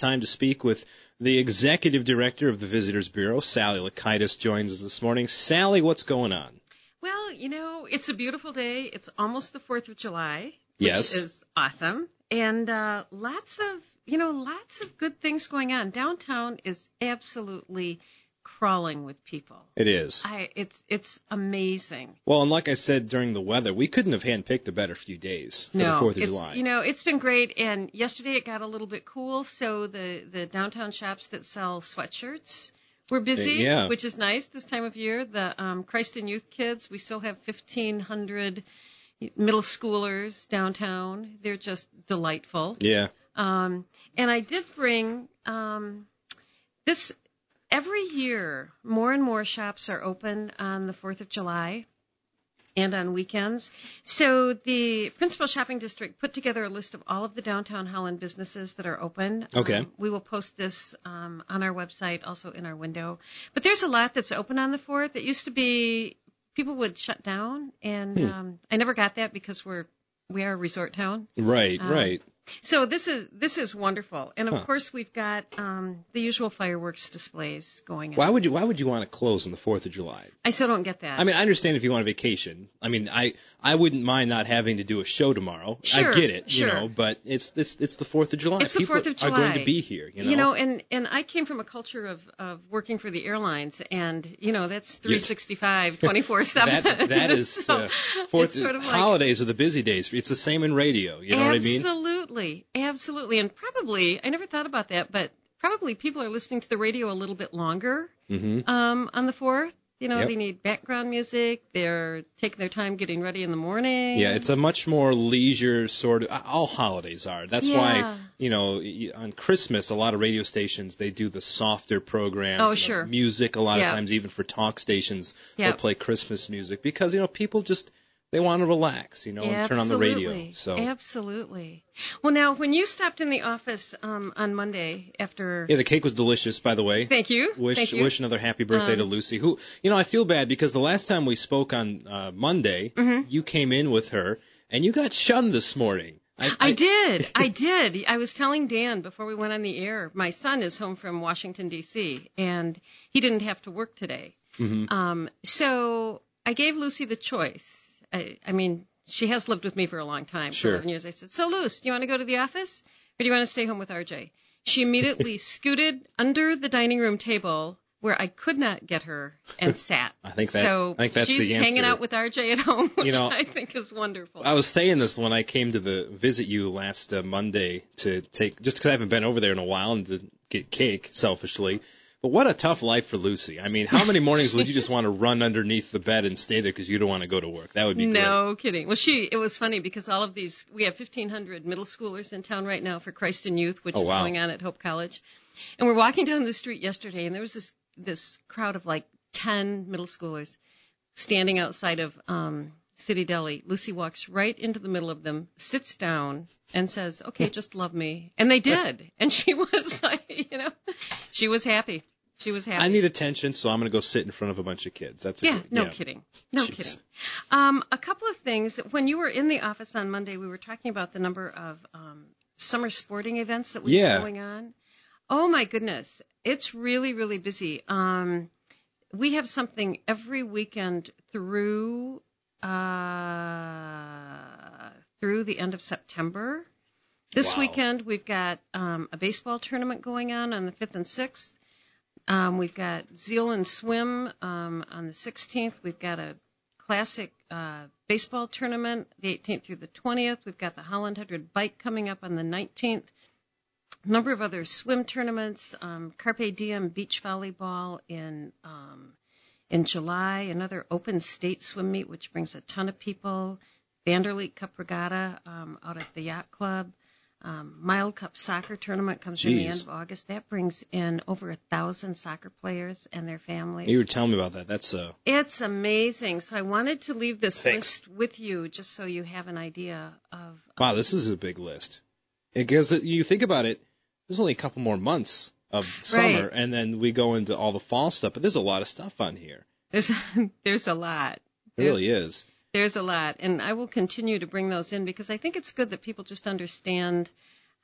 time to speak with the Executive Director of the Visitors Bureau, Sally Lakaitis, joins us this morning. Sally, what's going on? Well, it's a beautiful day. It's almost the 4th of July, Yes. which is awesome. And lots of good things going on. Downtown is absolutely crawling with people. It is. It's amazing. Well, and like I said during the weather, we couldn't have handpicked a better few days for the 4th of July. It's been great. And yesterday it got a little bit cool, so the downtown shops that sell sweatshirts were busy, which is nice this time of year. The Christ and Youth kids, we still have 1,500 middle schoolers downtown. They're just delightful. Yeah. And I did bring this. Every year, more and more shops are open on the 4th of July and on weekends. So the Principal Shopping District put together a list of all of the downtown Holland businesses that are open. Okay. We will post this on our website, also in our window. But there's a lot that's open on the 4th. It used to be people would shut down, and I never got that because we are a resort town. Right, right. So this is wonderful, and of course we've got the usual fireworks displays going on. Why would you want to close on the 4th of July? I still don't get that. I mean, I understand if you want a vacation. I mean, I wouldn't mind not having to do a show tomorrow. Sure, I get it, sure. But it's the 4th of July. It's the 4th of July. People are going to be here, and I came from a culture of working for the airlines, and that's 365, 24/7. That is so 4th. Sort of holidays are the busy days. It's the same in radio. You know what I mean? Absolutely. And probably, I never thought about that, but probably people are listening to the radio a little bit longer on the 4th. They need background music. They're taking their time getting ready in the morning. Yeah, it's a much more leisure sort of, all holidays are. That's why, on Christmas, a lot of radio stations, they do the softer programs. Oh, sure. Music, a lot of times, even for talk stations, they'll play Christmas music because, people just, they want to relax, and turn on the radio. So Absolutely. Well, now, when you stopped in the office on Monday after... Yeah, the cake was delicious, by the way. Thank you. Wish another happy birthday to Lucy, who, I feel bad because the last time we spoke on Monday, you came in with her, and you got shunned this morning. I did. I was telling Dan before we went on the air, my son is home from Washington, D.C., and he didn't have to work today. So I gave Lucy the choice. I mean, she has lived with me for a long time, for 11 years. I said, so Luce, do you want to go to the office or do you want to stay home with RJ? She immediately scooted under the dining room table where I could not get her and sat. I think that's the answer. She's hanging out with RJ at home, which I think is wonderful. I was saying this when I came to visit you last Monday to just because I haven't been over there in a while and to get cake, selfishly. But what a tough life for Lucy. I mean, how many mornings would you just want to run underneath the bed and stay there because you don't want to go to work? That would be great. No kidding. Well, it was funny because all of these, we have 1,500 middle schoolers in town right now for Christ and Youth, which is going on at Hope College. And we're walking down the street yesterday, and there was this crowd of like 10 middle schoolers standing outside of City Deli. Lucy walks right into the middle of them, sits down, and says, okay, just love me. And they did. And she was like, she was happy. She was happy. I need attention, so I'm going to go sit in front of a bunch of kids. That's no kidding. No kidding. A couple of things. When you were in the office on Monday, we were talking about the number of summer sporting events that we have going on. Oh, my goodness. It's really, really busy. We have something every weekend through the end of September. This weekend, we've got a baseball tournament going on the 5th and 6th. We've got Zealand Swim on the 16th. We've got a classic baseball tournament the 18th through the 20th. We've got the Holland 100 Bike coming up on the 19th. A number of other swim tournaments. Carpe Diem Beach Volleyball in July. Another open state swim meet, which brings a ton of people. Vanderleet Cup Regatta out at the Yacht Club. Mild Cup Soccer Tournament comes in the end of August. That brings in over 1,000 soccer players and their families. You were telling me about that. It's amazing. So I wanted to leave this list with you just so you have an idea of... Wow, this is a big list. Because you think about it, there's only a couple more months of summer, and then we go into all the fall stuff, but there's a lot of stuff on here. There's a lot. It really is. There's a lot, and I will continue to bring those in because I think it's good that people just understand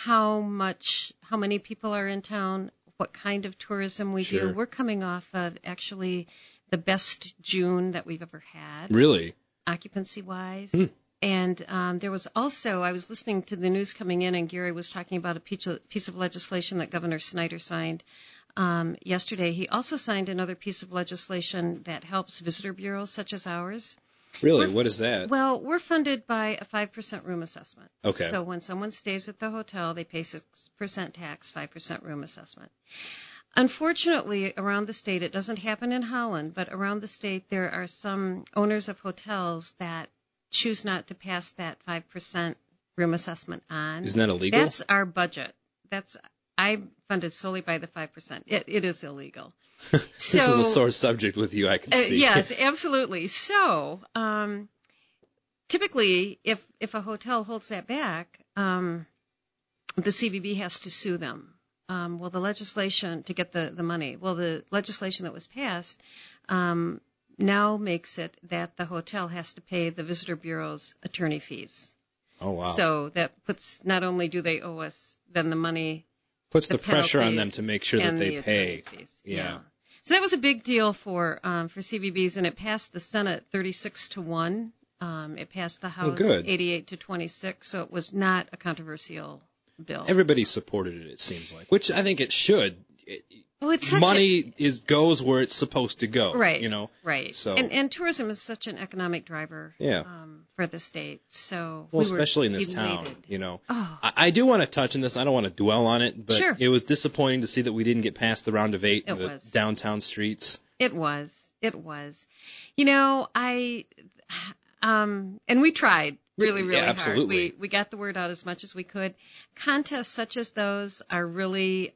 how many people are in town, what kind of tourism we Sure. do. We're coming off of actually the best June that we've ever had. Really? Occupancy-wise. And there was also, I was listening to the news coming in, and Gary was talking about a piece of legislation that Governor Snyder signed yesterday. He also signed another piece of legislation that helps visitor bureaus such as ours. Really? What is that? Well, we're funded by a 5% room assessment. Okay. So when someone stays at the hotel, they pay 6% tax, 5% room assessment. Unfortunately, around the state, it doesn't happen in Holland, but around the state there are some owners of hotels that choose not to pass that 5% room assessment on. Isn't that illegal? That's our budget. I'm funded solely by the 5%. It is illegal. This is a sore subject with you, I can see. Yes, absolutely. So, typically, if a hotel holds that back, the CVB has to sue them. Well, the legislation to get the money. Well, the legislation that was passed now makes it that the hotel has to pay the visitor bureau's attorney fees. Oh, wow. So that puts, not only do they owe us then the money, puts the pressure on them to make sure that they pay. Fees. Yeah. So that was a big deal for CVBs, and it passed the Senate 36-1. It passed the House 88-26, so it was not a controversial bill. Everybody supported it seems like, which I think it should. It's money goes where it's supposed to go. Right. You know. Right. So and tourism is such an economic driver. Yeah. For the state. So well, especially in this town. You know. Oh. I do want to touch on this. I don't want to dwell on it, but Sure. It was disappointing to see that we didn't get past the round of 8 in the downtown streets. It was. You know, and we tried really yeah, hard. absolutely. We got the word out as much as we could. Contests such as those are really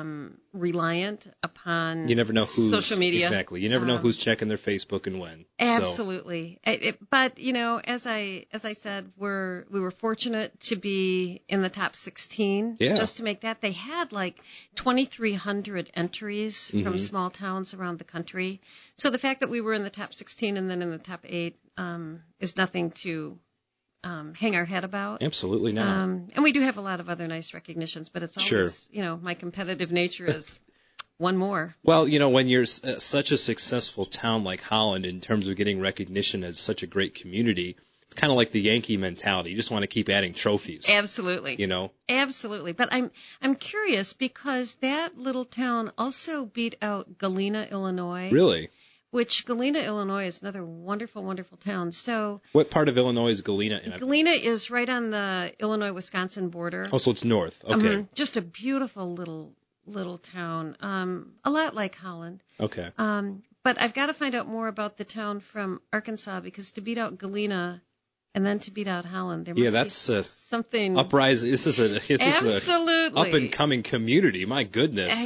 reliant upon you never know who's, social media. Exactly. You never know who's checking their Facebook and when. Absolutely. But you know, as I said, we were fortunate to be in the top 16. Yeah. Just to make that, they had like 2,300 entries from small towns around the country. So the fact that we were in the top 16 and then in the top 8 is nothing to hang our head about. Absolutely not. And we do have a lot of other nice recognitions, but it's always, you know, my competitive nature is one more. Well, you know, when you're such a successful town like Holland in terms of getting recognition as such a great community, it's kind of like the Yankee mentality. You just want to keep adding trophies. Absolutely. You know? Absolutely. But I'm curious because that little town also beat out Galena, Illinois. Really? Which Galena, Illinois is another wonderful, wonderful town. So what part of Illinois is Galena in? Galena is right on the Illinois-Wisconsin border. Oh, so it's north. Okay. Just a beautiful little town. A lot like Holland. Okay. But I've got to find out more about the town from Arkansas because to beat out Galena and then to beat out Holland, there must be something uprising. This is absolutely up and coming community. My goodness.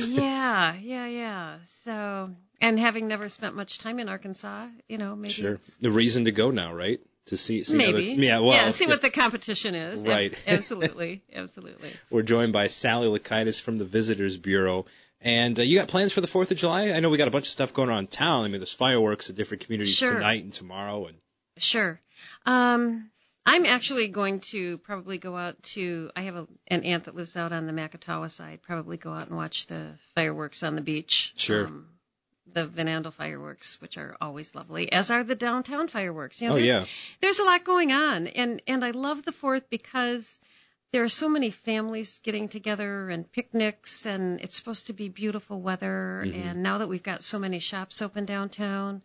Yeah. So. And having never spent much time in Arkansas, you know, maybe it's the reason to go now, right? To see maybe. See what the competition is. Right. Absolutely. We're joined by Sally Lakaitis from the Visitors Bureau. And you got plans for the 4th of July? I know we got a bunch of stuff going on in town. I mean, there's fireworks at different communities tonight and tomorrow. Sure. I'm actually going to probably go out to, I have an aunt that lives out on the Macatawa side, probably go out and watch the fireworks on the beach. Sure. The Van Andel fireworks, which are always lovely, as are the downtown fireworks. You know, there's a lot going on, and I love the 4th because there are so many families getting together and picnics, and it's supposed to be beautiful weather. And now that we've got so many shops open downtown,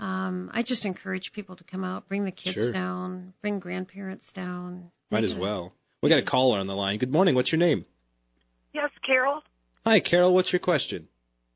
I just encourage people to come out, bring the kids down, bring grandparents down. Might as well. We got a caller on the line. Good morning. What's your name? Yes, Carol. Hi, Carol. What's your question?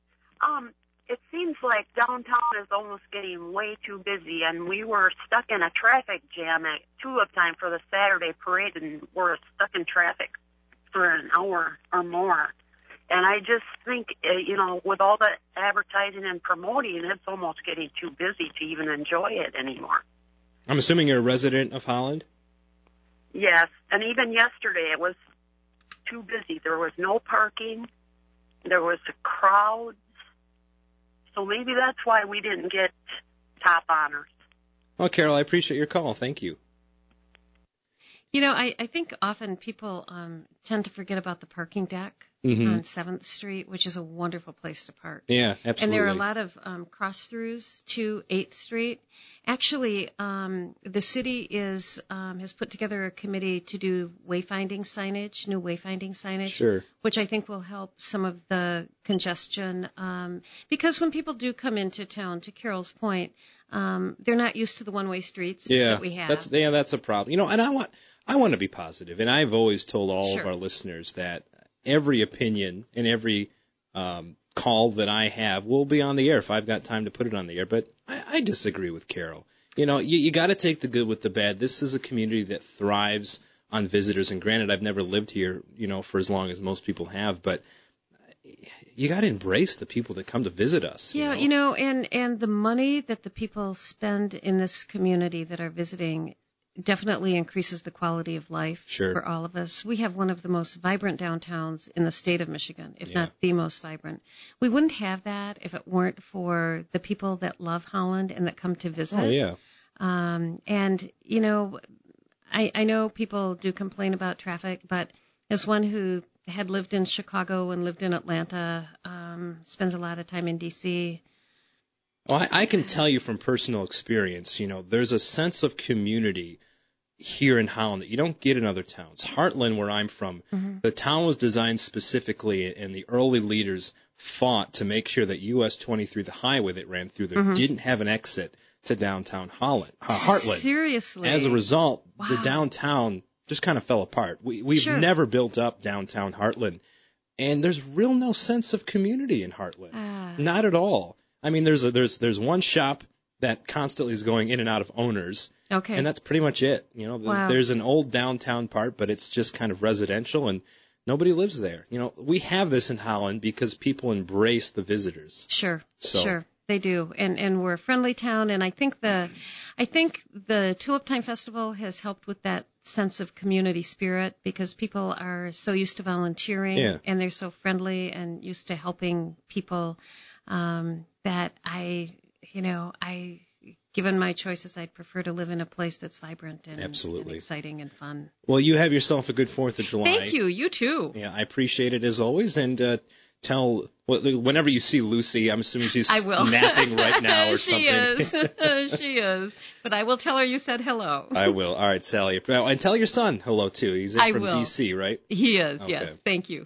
It seems like downtown is almost getting way too busy, and we were stuck in a traffic jam at 2 of time for the Saturday parade, and we're stuck in traffic for an hour or more. And I just think, you know, with all the advertising and promoting, it's almost getting too busy to even enjoy it anymore. I'm assuming you're a resident of Holland? Yes, and even yesterday it was too busy. There was no parking. There was a crowd. So maybe that's why we didn't get top honors. Well, Carol, I appreciate your call. Thank you. You know, I think often people tend to forget about the parking deck Mm-hmm. on 7th Street, which is a wonderful place to park. Yeah, absolutely. And there are a lot of cross-throughs to 8th Street. Actually, the city has put together a committee to do wayfinding signage, new wayfinding signage, Sure. which I think will help some of the congestion. Because when people do come into town, to Carol's point, they're not used to the one-way streets that we have. That's a problem. You know, and I want to be positive, and I've always told all of Sure. our listeners that every opinion and every call that I have will be on the air if I've got time to put it on the air. But I disagree with Carol. You know, you got to take the good with the bad. This is a community that thrives on visitors, and granted, I've never lived here, you know, for as long as most people have, but you got to embrace the people that come to visit us. Yeah, you know, and the money that the people spend in this community that are visiting definitely increases the quality of life Sure. for all of us. We have one of the most vibrant downtowns in the state of Michigan, if not the most vibrant. We wouldn't have that if it weren't for the people that love Holland and that come to visit. Oh, yeah. And, you know, I know people do complain about traffic, but as one who had lived in Chicago and lived in Atlanta, spends a lot of time in D.C., Well, I can tell you from personal experience, you know, there's a sense of community here in Holland that you don't get in other towns. Heartland, where I'm from, the town was designed specifically, and the early leaders fought to make sure that US 23, the highway that ran through there, didn't have an exit to downtown Heartland. Seriously? As a result, the Wow. downtown just kind of fell apart. We've Sure. never built up downtown Heartland, and there's real no sense of community in Heartland. Not at all. I mean, there's one shop that constantly is going in and out of owners, Okay. and that's pretty much it. You know, Wow. there's an old downtown part, but it's just kind of residential, and nobody lives there. You know, we have this in Holland because people embrace the visitors. Sure. So- Sure. They do. And we're a friendly town, and I think the Tulip Time Festival has helped with that sense of community spirit because people are so used to volunteering and they're so friendly and used to helping people that given my choices, I'd prefer to live in a place that's vibrant and Absolutely. exciting and fun. Well, you have yourself a good 4th of July. Thank you. You too. Yeah, I appreciate it as always, and whenever you see Lucy, I'm assuming she's I will. napping right now or She something. is. She is. But I will tell her you said hello. I will. All right, Sally. And tell your son hello, too. He's in I from will. D.C., right? He is, Okay. yes. Thank you.